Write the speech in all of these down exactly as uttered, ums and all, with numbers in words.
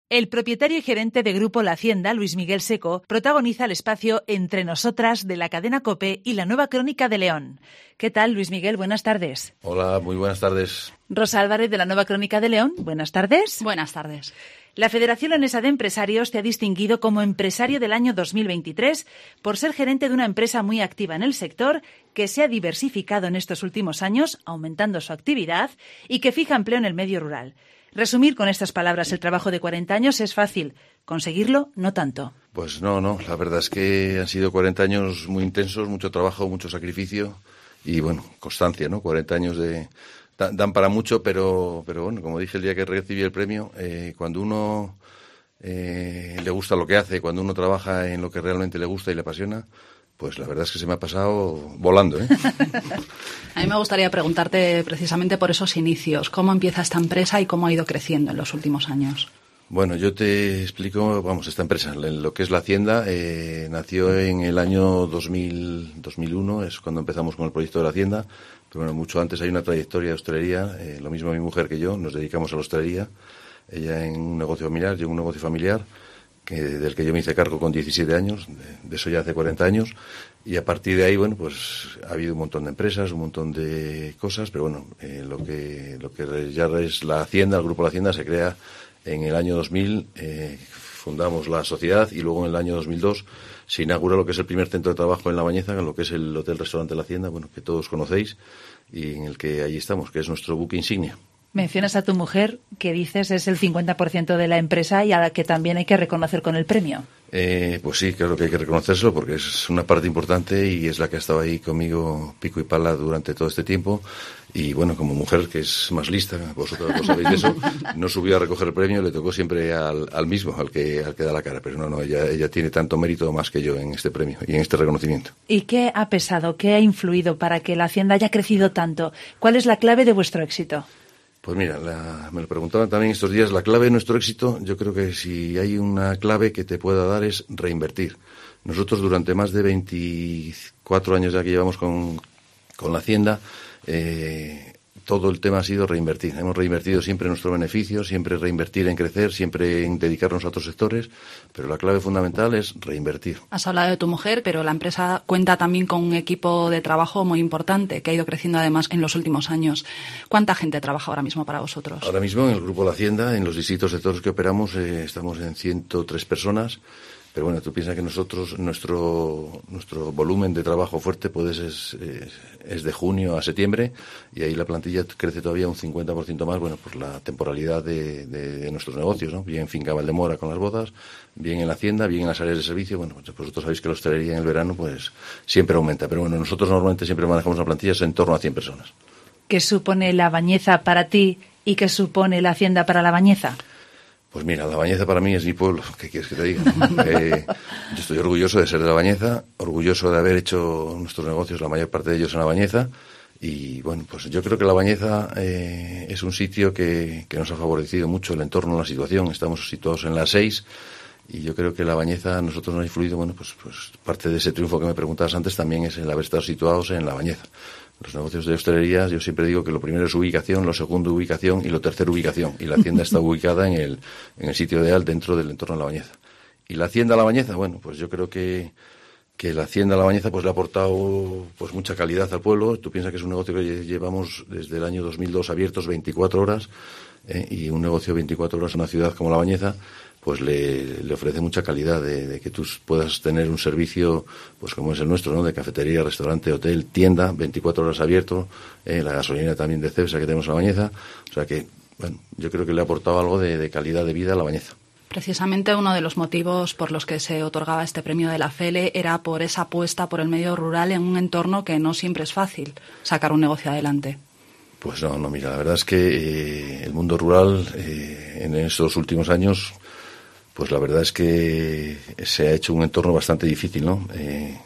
El propietario y gerente de Grupo La Hacienda, Luis Miguel Seco, protagoniza el espacio Entre Nosotras de la cadena COPE y la Nueva Crónica de León. ¿Qué tal, Luis Miguel? Buenas tardes. Hola, muy buenas tardes. Rosa Álvarez de la Nueva Crónica de León. Buenas tardes. Buenas tardes. La Federación Leonesa de Empresarios te ha distinguido como empresario del año dos mil veintitrés por ser gerente de una empresa muy activa en el sector, que se ha diversificado en estos últimos años, aumentando su actividad y que fija empleo en el medio rural. Resumir con estas palabras el trabajo de cuarenta años es fácil, conseguirlo no tanto. Pues no, no, la verdad es que han sido cuarenta años muy intensos, mucho trabajo, mucho sacrificio y, bueno, constancia, ¿no? cuarenta años de... dan para mucho, pero, pero bueno, como dije el día que recibí el premio, eh, cuando uno eh, le gusta lo que hace, cuando uno trabaja en lo que realmente le gusta y le apasiona, pues la verdad es que se me ha pasado volando, ¿eh? A mí me gustaría preguntarte precisamente por esos inicios. ¿Cómo empieza esta empresa y cómo ha ido creciendo en los últimos años? Bueno, yo te explico, vamos, esta empresa, lo que es la Hacienda, eh, nació en el año dos mil, dos mil uno, es cuando empezamos con el proyecto de la Hacienda, pero bueno, mucho antes hay una trayectoria de hostelería, eh, lo mismo mi mujer que yo, nos dedicamos a la hostelería, ella en un negocio familiar, yo en un negocio familiar, que, del que yo me hice cargo con diecisiete años, de, de eso ya hace cuarenta años, y a partir de ahí, bueno, pues ha habido un montón de empresas, un montón de cosas, pero bueno, eh, lo que lo que ya es la Hacienda, el Grupo La Hacienda se crea en el año dos mil, eh, fundamos la sociedad y luego en el año dos mil dos se inaugura lo que es el primer centro de trabajo en La Bañeza, lo que es el Hotel-Restaurante La Hacienda, bueno, que todos conocéis, y en el que allí estamos, que es nuestro buque insignia. Mencionas a tu mujer, que dices es el cincuenta por ciento de la empresa y a la que también hay que reconocer con el premio. Eh, pues sí, creo que hay que reconocérselo porque es una parte importante y es la que ha estado ahí conmigo pico y pala durante todo este tiempo. Y bueno, como mujer que es más lista, vosotros lo sabéis de eso, no subió a recoger el premio, le tocó siempre al, al mismo, al que, al que da la cara. Pero no, no, ella, ella tiene tanto mérito más que yo en este premio y en este reconocimiento. ¿Y qué ha pesado, qué ha influido para que la Hacienda haya crecido tanto? ¿Cuál es la clave de vuestro éxito? Pues mira, la, me lo preguntaban también estos días, la clave de nuestro éxito, yo creo que si hay una clave que te pueda dar es reinvertir. Nosotros durante más de veinticuatro años ya que llevamos con, con la Hacienda, eh, todo el tema ha sido reinvertir. Hemos reinvertido siempre en nuestro beneficio, siempre reinvertir en crecer, siempre en dedicarnos a otros sectores, pero la clave fundamental es reinvertir. Has hablado de tu mujer, pero la empresa cuenta también con un equipo de trabajo muy importante, que ha ido creciendo además en los últimos años. ¿Cuánta gente trabaja ahora mismo para vosotros? Ahora mismo en el Grupo La Hacienda, en los distintos sectores que operamos, eh, estamos en ciento tres personas. Pero bueno, tú piensas que nosotros, nuestro nuestro volumen de trabajo fuerte pues es, es, es de junio a septiembre y ahí la plantilla crece todavía un cincuenta por ciento más, bueno, por la temporalidad de, de, de nuestros negocios, ¿no? Bien en Finca Valdemora con las bodas, bien en la Hacienda, bien en las áreas de servicio. Bueno, pues vosotros sabéis que la hostelería en el verano pues siempre aumenta, pero bueno, nosotros normalmente siempre manejamos una plantilla en torno a cien personas. ¿Qué supone La Bañeza para ti y qué supone la Hacienda para La Bañeza? Pues mira, La Bañeza para mí es mi pueblo, ¿qué quieres que te diga? eh, yo estoy orgulloso de ser de La Bañeza, orgulloso de haber hecho nuestros negocios, la mayor parte de ellos en La Bañeza, y bueno, pues yo creo que La Bañeza eh, es un sitio que, que nos ha favorecido mucho el entorno, la situación. Estamos situados en la seis y yo creo que La Bañeza a nosotros nos ha influido, bueno, pues, pues parte de ese triunfo que me preguntabas antes también es el haber estado situados en La Bañeza. Los negocios de hostelería, yo siempre digo que lo primero es ubicación, lo segundo ubicación y lo tercero ubicación. Y la Hacienda está ubicada en el, en el sitio ideal dentro del entorno de La Bañeza. Y la Hacienda La Bañeza, bueno, pues yo creo que, que la Hacienda La Bañeza pues le ha aportado pues mucha calidad al pueblo. Tú piensas que es un negocio que llevamos desde el año dos mil dos abiertos veinticuatro horas eh, y un negocio de veinticuatro horas en una ciudad como La Bañeza pues le, le ofrece mucha calidad de, de que tú puedas tener un servicio pues como es el nuestro, ¿no? De cafetería, restaurante, hotel, tienda, veinticuatro horas abierto, eh, la gasolina también de Cepsa que tenemos en La Bañeza. O sea que, bueno, yo creo que le ha aportado algo de, de calidad de vida a La Bañeza. Precisamente uno de los motivos por los que se otorgaba este premio de la F E L E era por esa apuesta por el medio rural en un entorno que no siempre es fácil sacar un negocio adelante. Pues no, no, mira, la verdad es que eh, el mundo rural eh, en estos últimos años, pues la verdad es que se ha hecho un entorno bastante difícil, ¿no? Eh,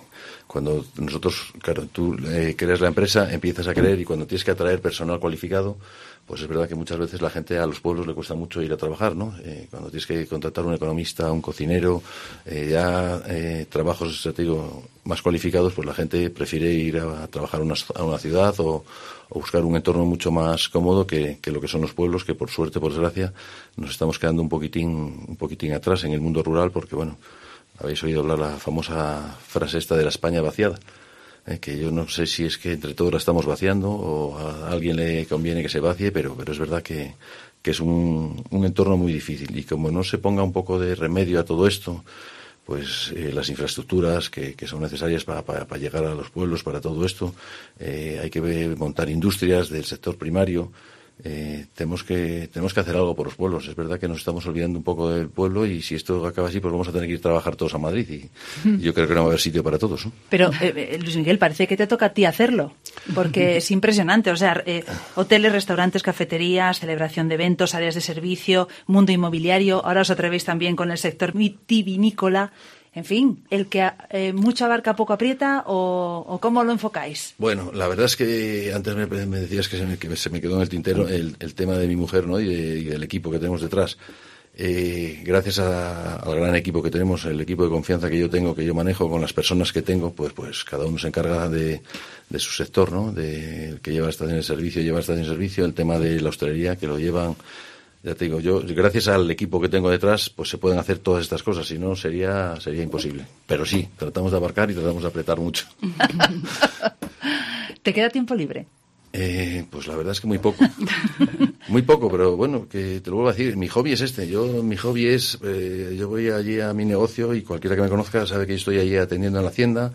Cuando nosotros, claro, tú eh, creas la empresa, empiezas a creer, y cuando tienes que atraer personal cualificado, pues es verdad que muchas veces la gente a los pueblos le cuesta mucho ir a trabajar, ¿no? Eh, cuando tienes que contratar un economista, un cocinero, eh, ya eh, trabajos, ya te digo, más cualificados, pues la gente prefiere ir a, a trabajar a una, a una ciudad o, o buscar un entorno mucho más cómodo que, que lo que son los pueblos, que por suerte, por desgracia, nos estamos quedando un poquitín, un poquitín atrás en el mundo rural, porque bueno, habéis oído hablar la famosa frase esta de la España vaciada, eh, que yo no sé si es que entre todos la estamos vaciando o a alguien le conviene que se vacie, pero, pero es verdad que, que es un, un entorno muy difícil, y como no se ponga un poco de remedio a todo esto, pues eh, las infraestructuras que, que son necesarias para, para, para llegar a los pueblos, para todo esto, eh, hay que ver, montar industrias del sector primario. Eh, tenemos que tenemos que hacer algo por los pueblos. Es verdad que nos estamos olvidando un poco del pueblo, y si esto acaba así, pues vamos a tener que ir a trabajar todos a Madrid, y, y yo creo que no va a haber sitio para todos, ¿no? Pero, eh, Luis Miguel, parece que te toca a ti hacerlo, porque es impresionante. O sea, eh, hoteles, restaurantes, cafeterías, celebración de eventos, áreas de servicio, mundo inmobiliario. Ahora os atrevéis también con el sector vitivinícola. En fin, el que eh, mucha barca poco aprieta, o, o ¿cómo lo enfocáis? Bueno, la verdad es que antes me, me decías que se, me, que se me quedó en el tintero el, el tema de mi mujer, ¿no? Y, de, y del equipo que tenemos detrás. Eh, gracias a, al gran equipo que tenemos, el equipo de confianza que yo tengo, que yo manejo, con las personas que tengo, pues pues cada uno se encarga de, de su sector, ¿no? De el que lleva estación de servicio, lleva estación de servicio, el tema de la hostelería, que lo llevan. Ya te digo, yo, gracias al equipo que tengo detrás, pues se pueden hacer todas estas cosas, si no sería sería imposible. Pero sí, tratamos de abarcar y tratamos de apretar mucho. ¿Te queda tiempo libre? Eh, pues la verdad es que muy poco. Muy poco, pero bueno, que te lo vuelvo a decir, mi hobby es este. Yo, mi hobby es, eh, yo voy allí a mi negocio, y cualquiera que me conozca sabe que yo estoy allí atendiendo en la hacienda,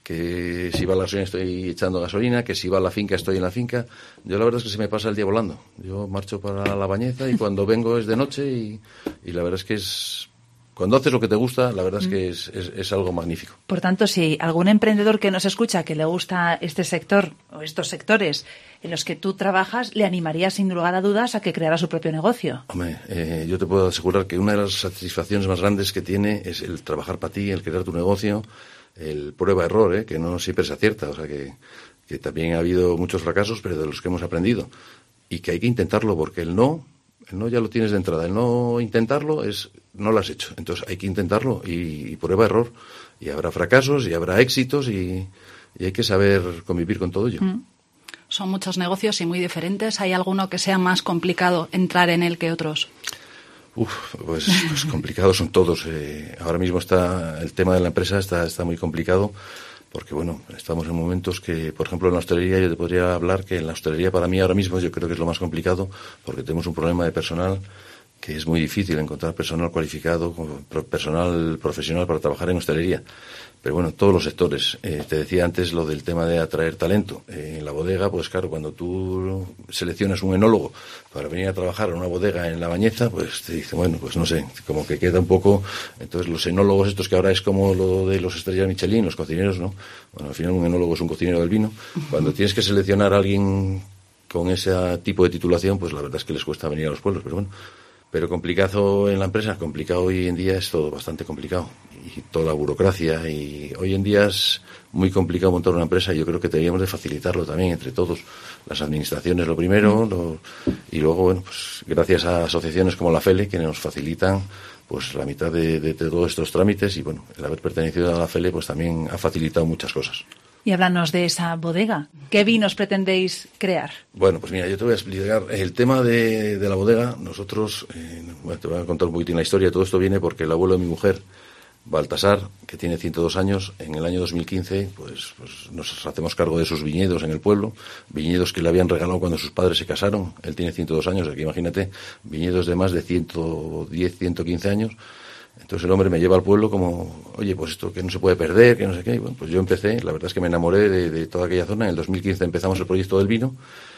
que si va a la gasolina estoy echando gasolina, que si va a la finca estoy en la finca. Yo la verdad es que se me pasa el día volando. Yo marcho para La Bañeza, y cuando vengo es de noche, y, y la verdad es que es... Cuando haces lo que te gusta, la verdad es que es, es, es algo magnífico. Por tanto, si algún emprendedor que nos escucha, que le gusta este sector o estos sectores en los que tú trabajas, le animaría sin lugar a dudas a que creara su propio negocio. Hombre, eh, yo te puedo asegurar que una de las satisfacciones más grandes que tiene es el trabajar para ti, el crear tu negocio, el prueba-error, ¿eh? Que no siempre se acierta, o sea que, que también ha habido muchos fracasos, pero de los que hemos aprendido, y que hay que intentarlo, porque el no, el no ya lo tienes de entrada, el no intentarlo es no lo has hecho, entonces hay que intentarlo, y, y prueba-error, y habrá fracasos y habrá éxitos, y, y hay que saber convivir con todo ello. Mm. Son muchos negocios y muy diferentes. ¿Hay alguno que sea más complicado entrar en él que otros? Uf, pues, pues complicados son todos. Eh, ahora mismo está el tema de la empresa está, está muy complicado, porque bueno, estamos en momentos que, por ejemplo, en la hostelería, yo te podría hablar que en la hostelería para mí ahora mismo yo creo que es lo más complicado, porque tenemos un problema de personal, que es muy difícil encontrar personal cualificado, personal profesional para trabajar en hostelería. Pero bueno, todos los sectores. Eh, te decía antes lo del tema de atraer talento. Eh, en la bodega, pues claro, cuando tú seleccionas un enólogo para venir a trabajar en una bodega en La Bañeza, pues te dice, bueno, pues no sé, como que queda un poco... Entonces los enólogos estos, que ahora es como lo de los estrellas Michelin, los cocineros, ¿no? Bueno, al final un enólogo es un cocinero del vino. Cuando tienes que seleccionar a alguien con ese tipo de titulación, pues la verdad es que les cuesta venir a los pueblos, pero bueno... Pero complicado en la empresa, complicado hoy en día es todo bastante complicado. Y toda la burocracia, y hoy en día es muy complicado montar una empresa, y yo creo que deberíamos de facilitarlo también entre todos. Las administraciones lo primero, lo, y luego, bueno, pues gracias a asociaciones como la FELE, que nos facilitan pues la mitad de, de, de todos estos trámites, y bueno, el haber pertenecido a la FELE pues también ha facilitado muchas cosas. Y háblanos de esa bodega. ¿Qué vinos pretendéis crear? Bueno, pues mira, yo te voy a explicar el tema de, de la bodega. Nosotros, eh, bueno, te voy a contar un poquitín la historia. Todo esto viene porque el abuelo de mi mujer, Baltasar, que tiene ciento dos años, en el año dos mil quince, pues, pues nos hacemos cargo de sus viñedos en el pueblo, viñedos que le habían regalado cuando sus padres se casaron. Él tiene ciento dos años, aquí imagínate, viñedos de más de ciento diez, ciento quince años. Entonces el hombre me lleva al pueblo como, oye, pues esto que no se puede perder, que no sé qué. Y bueno, pues yo empecé, la verdad es que me enamoré de, de toda aquella zona. En el dos mil quince empezamos el proyecto del vino,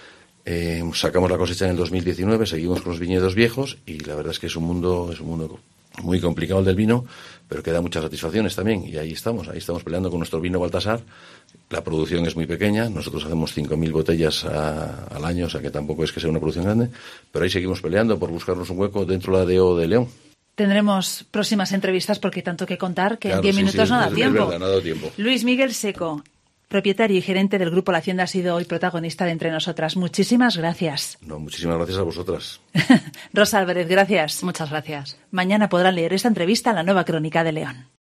eh, sacamos la cosecha en el dos mil diecinueve, seguimos con los viñedos viejos, y la verdad es que es un mundo, es un mundo muy complicado el del vino, pero que da muchas satisfacciones también. Y ahí estamos, ahí estamos peleando con nuestro vino Baltasar. La producción es muy pequeña, nosotros hacemos cinco mil botellas a, al año, o sea que tampoco es que sea una producción grande, pero ahí seguimos peleando por buscarnos un hueco dentro de la D O de León. Tendremos próximas entrevistas porque hay tanto que contar que claro, en diez sí, minutos sí, no es, da es tiempo. verdad, no ha dado tiempo. Luis Miguel Seco, propietario y gerente del Grupo La Hacienda, ha sido hoy protagonista de Entre Nosotras. Muchísimas gracias. No, muchísimas gracias a vosotras. Rosa Álvarez, gracias. Muchas gracias. Mañana podrán leer esta entrevista en la Nueva Crónica de León.